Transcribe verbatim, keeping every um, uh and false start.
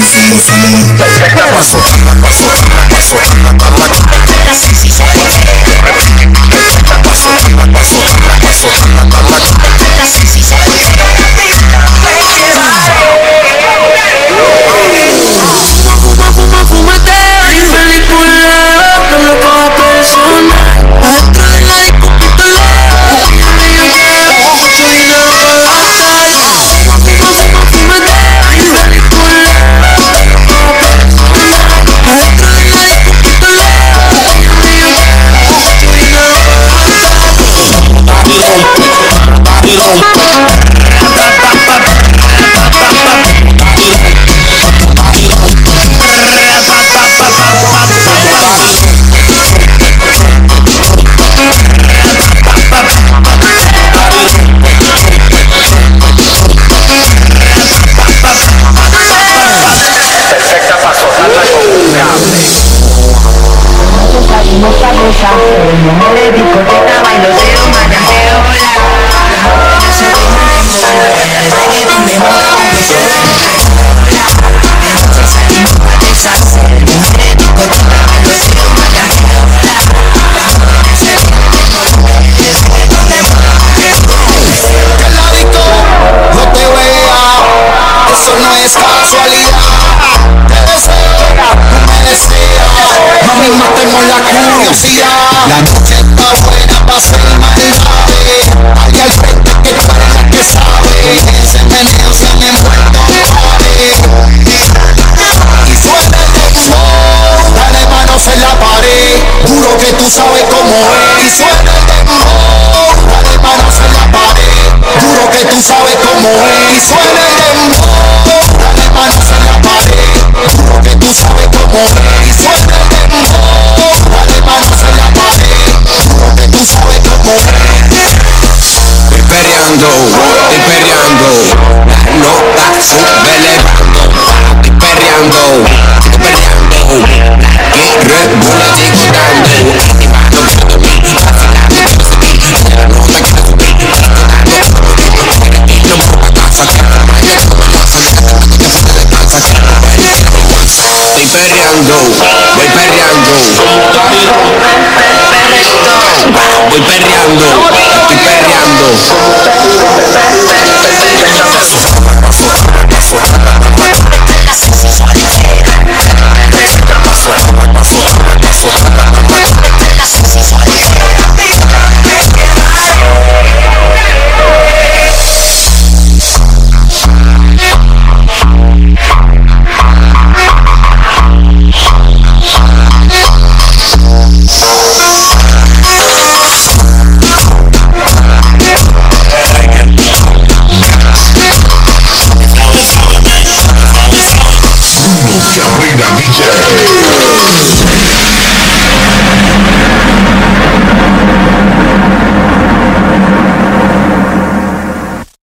Mujer, discoteca, bailoteo, maleanteo, no te vea, eso no es casualidad. Te deseo, tú me deseas, mami, matemos la curiosidad. La noche está buena para hacer maldades. Hay al frente que tú eres la que sabe. Ese meneo se han envuelto pares. Y suena el dembow, dale manos en la pared. Juro que tú sabes cómo es. Y suena el dembow, dale manos en la pared. Juro que tú sabes cómo es. Y suena el dembow, dale manos en la pared. Juro que tú sabes cómo es. Y suena el dembow, dale manos en la pared. Juro que tú sabes cómo es. Estoy perreando, estoy perreando, la nota sube elevando. Estoy perreando, estoy perreando, y Red Bull sigo dando. Activando todo mi, vacilando todo mi, la nota que sube, y no me va a casa, que no me va a Estoy perreando, voy perreando, voy perreando, estoy perreando. Carrera D J.